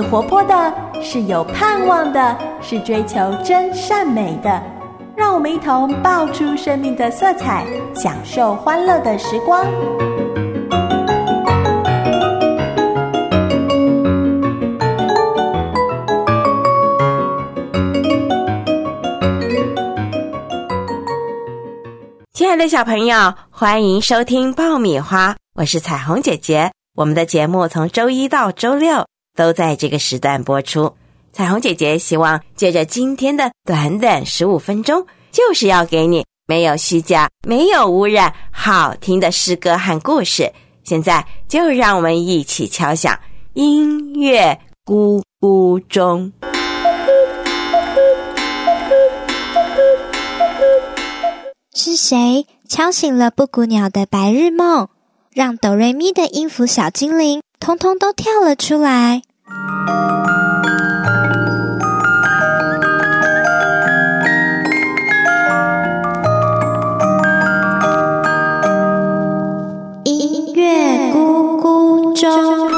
活泼的，是有盼望的，是追求真善美的。让我们一同爆出生命的色彩，享受欢乐的时光。 亲爱的小朋友，欢迎收听爆米花，我是彩虹姐姐。我们的节目从周一到周六都在这个时段播出。彩虹姐姐希望借着今天的短短15分钟，就是要给你没有虚假、没有污染、好听的诗歌和故事。现在就让我们一起敲响音乐咕咕钟。 是谁敲醒了布谷鸟的白日梦，让哆瑞咪的音符小精灵通通都跳了出来？音乐咕咕钟，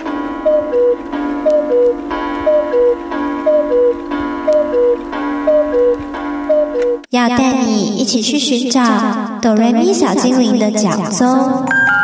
要带你一起去寻找哆瑞咪小精灵的脚踪。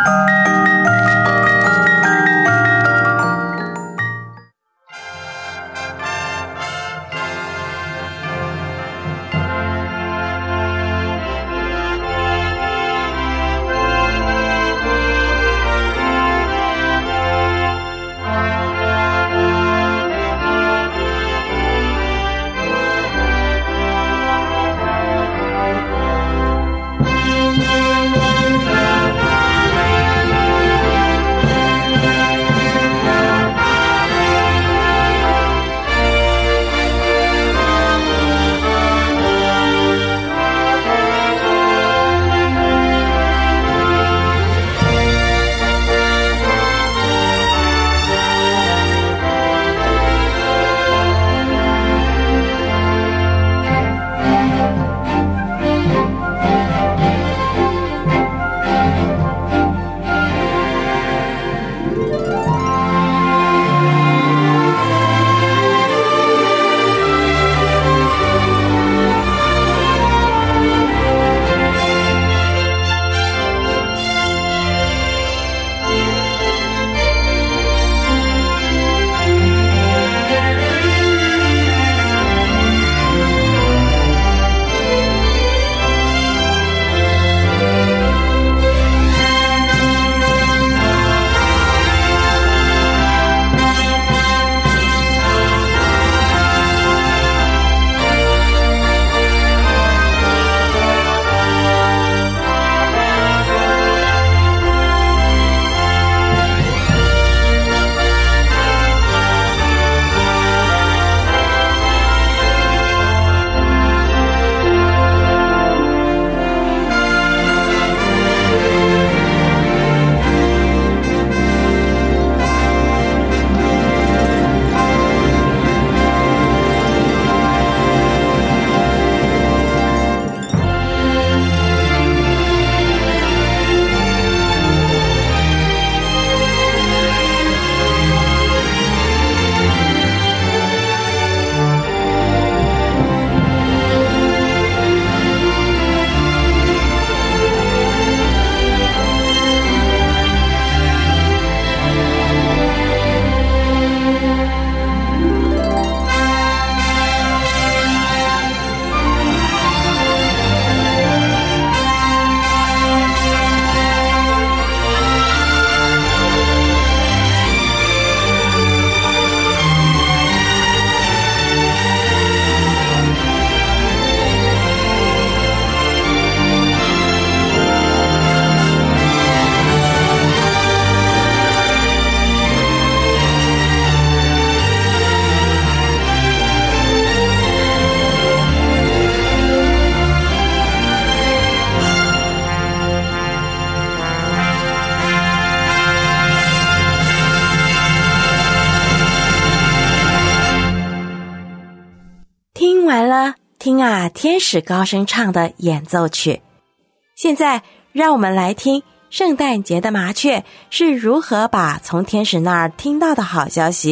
听啊，天使高声唱的演奏曲。现在让我们来听圣诞节的麻雀是如何把从天使那儿听到的好消息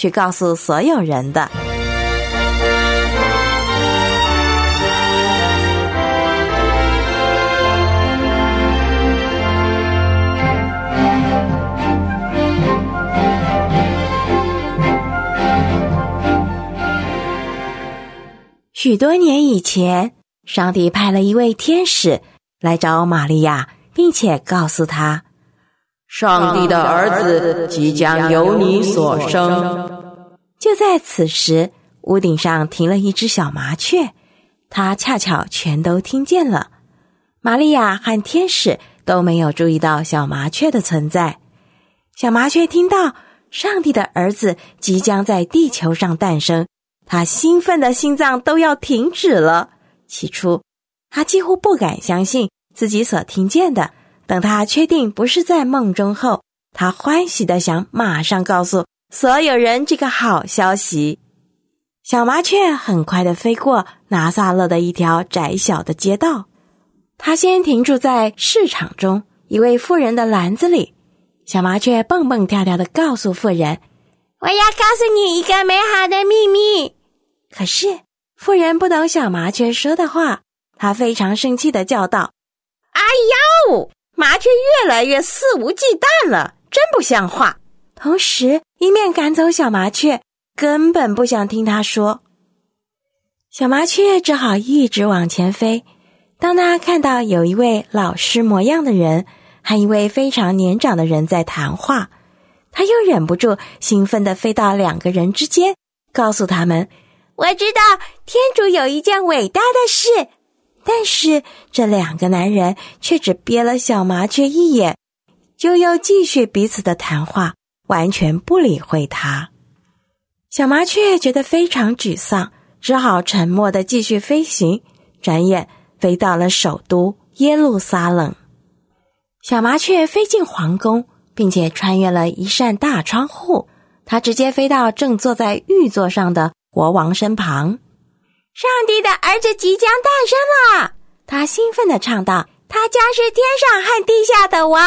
去告诉所有人的。许多年以前，上帝派了一位天使来找玛利亚，并且告诉她， 上帝的儿子即将由你所生。 就在此时，屋顶上停了一只小麻雀，它恰巧全都听见了。玛利亚和天使都没有注意到小麻雀的存在。小麻雀听到上帝的儿子即将在地球上诞生，他兴奋的心脏都要停止了。起初，他几乎不敢相信自己所听见的。等他确定不是在梦中后，他欢喜的想马上告诉所有人这个好消息。小麻雀很快的飞过拿撒勒的一条窄小的街道，它先停住在市场中一位妇人的篮子里。小麻雀蹦蹦跳跳的告诉妇人，我要告诉你一个美好的秘密。可是妇人不懂小麻雀说的话，她非常生气的叫道，哎呦，麻雀越来越肆无忌惮了，真不像话。同时一面赶走小麻雀，根本不想听他说。小麻雀只好一直往前飞。当他看到有一位老师模样的人和一位非常年长的人在谈话，他又忍不住兴奋地飞到两个人之间，告诉他们，我知道天主有一件伟大的事。但是这两个男人却只瞥了小麻雀一眼，就又继续彼此的谈话，完全不理会他。小麻雀觉得非常沮丧，只好沉默地继续飞行，转眼飞到了首都耶路撒冷。小麻雀飞进皇宫，并且穿越了一扇大窗户，它直接飞到正坐在玉座上的国王身旁。上帝的儿子即将诞生了，他兴奋地唱道，他将是天上和地下的王。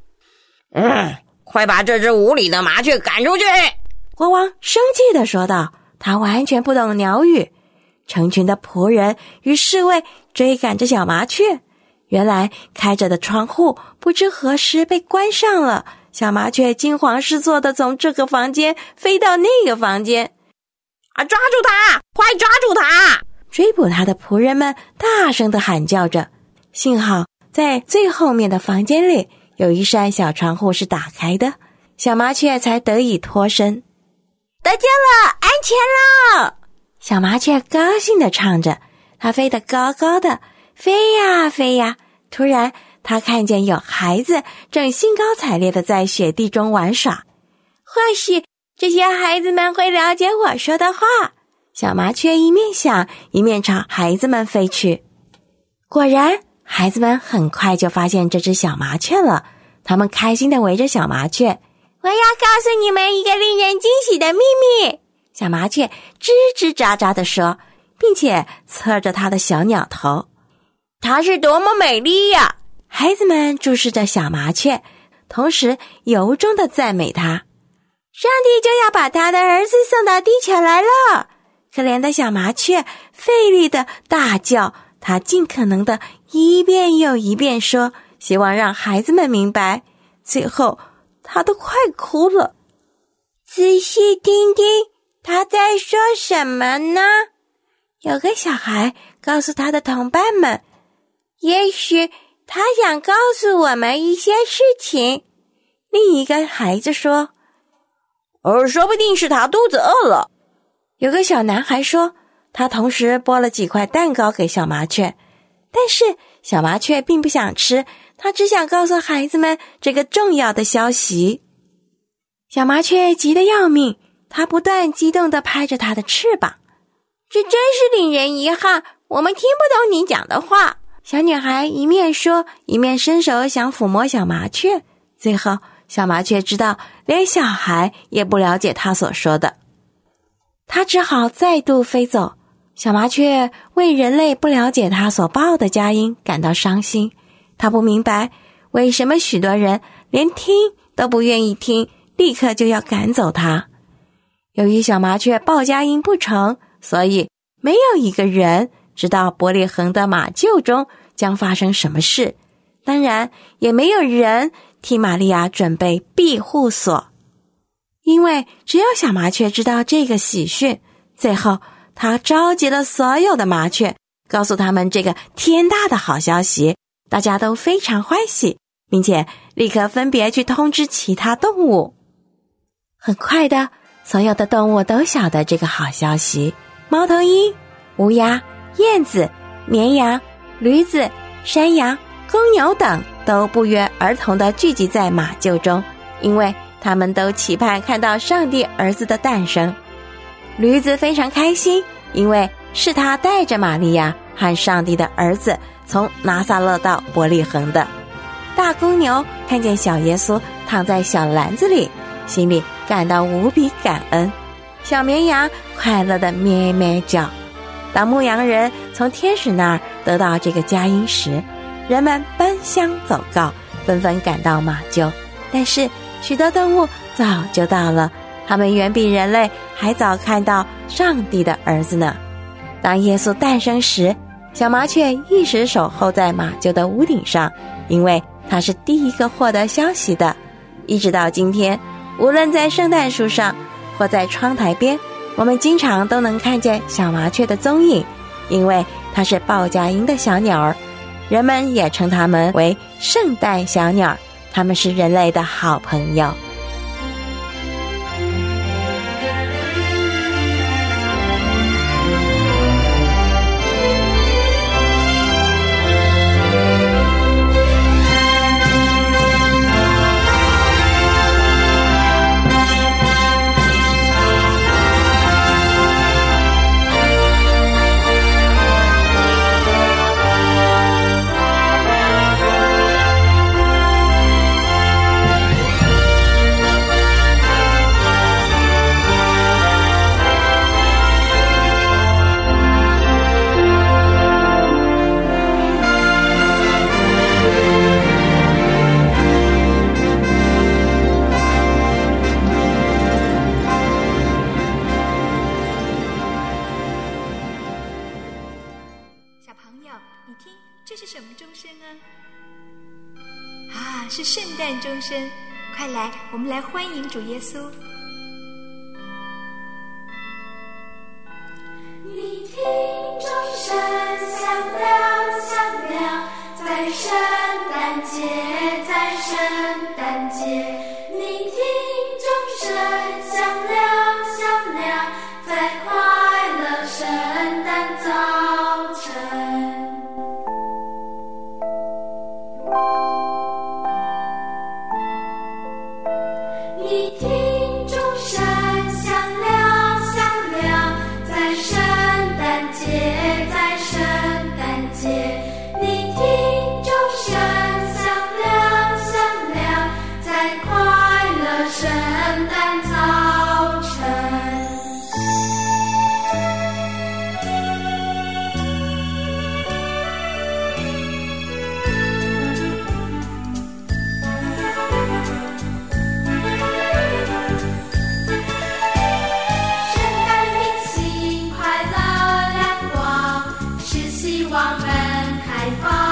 快把这只无礼的麻雀赶出去！ 国王生气地说道，他完全不懂鸟语。成群的仆人与侍卫追赶着小麻雀，原来开着的窗户不知何时被关上了，小麻雀惊慌失措地从这个房间飞到那个房间。 抓住他！快抓住他！ 追捕他的仆人们大声地喊叫着。幸好在最后面的房间里有一扇小窗户是打开的，小麻雀才得以脱身。得救了，安全了！小麻雀高兴地唱着，它飞得高高的，飞呀飞呀。突然它看见有孩子正兴高采烈地在雪地中玩耍。或许这些孩子们会了解我说的话。小麻雀一面想，一面朝孩子们飞去。果然，孩子们很快就发现这只小麻雀了，他们开心地围着小麻雀。我要告诉你们一个令人惊喜的秘密，小麻雀吱吱喳喳地说，并且侧着它的小鸟头。它是多么美丽呀！孩子们注视着小麻雀，同时由衷地赞美它。上帝就要把他的儿子送到地球来了。可怜的小麻雀费力地大叫，他尽可能地一遍又一遍说，希望让孩子们明白。最后他都快哭了。仔细听听，他在说什么呢？有个小孩告诉他的同伴们，也许他想告诉我们一些事情。另一个孩子说， 说不定是他肚子饿了。 有个小男孩说，他同时剥了几块蛋糕给小麻雀，但是小麻雀并不想吃，他只想告诉孩子们这个重要的消息。小麻雀急得要命，它不断激动地拍着它的翅膀。这真是令人遗憾，我们听不懂你讲的话。小女孩一面说，一面伸手想抚摸小麻雀。最后小麻雀知道连小孩也不了解他所说的，他只好再度飞走。小麻雀为人类不了解他所报的佳音感到伤心，他不明白为什么许多人连听都不愿意听，立刻就要赶走他。 由于小麻雀报佳音不成，所以没有一个人知道伯利恒的马厩中将发生什么事，当然也没有人替玛利亚准备庇护所。因为只有小麻雀知道这个喜讯，最后他召集了所有的麻雀，告诉他们这个天大的好消息，大家都非常欢喜，并且立刻分别去通知其他动物。很快的，所有的动物都晓得这个好消息，猫头鹰、乌鸦、燕子、绵羊、驴子、山羊、公牛等都不约而同地聚集在马厩中，因为他们都期盼看到上帝儿子的诞生。驴子非常开心，因为是他带着玛利亚和上帝的儿子从拿撒勒到伯利恒的。大公牛看见小耶稣躺在小篮子里，心里感到无比感恩。小绵羊快乐地咩咩叫。当牧羊人从天使那儿得到这个佳音时，人们奔相走告，纷纷赶到马厩。但是许多动物早就到了，他们远比人类还早看到上帝的儿子呢。当耶稣诞生时，小麻雀一直守候在马厩的屋顶上，因为它是第一个获得消息的。一直到今天，无论在圣诞树上或在窗台边，我们经常都能看见小麻雀的踪影，因为它是报佳音的小鸟儿，人们也称它们为圣诞小鸟，它们是人类的好朋友。 是圣诞钟声，快来，我们来欢迎主耶稣。 你听钟声响亮响亮，在圣诞节，在圣诞节。你听钟声响亮响亮，在快乐圣诞早晨。你听钟声响亮响亮，在圣诞节，在圣诞节。你听钟声响亮响亮，在快乐圣诞早晨。希望门开放。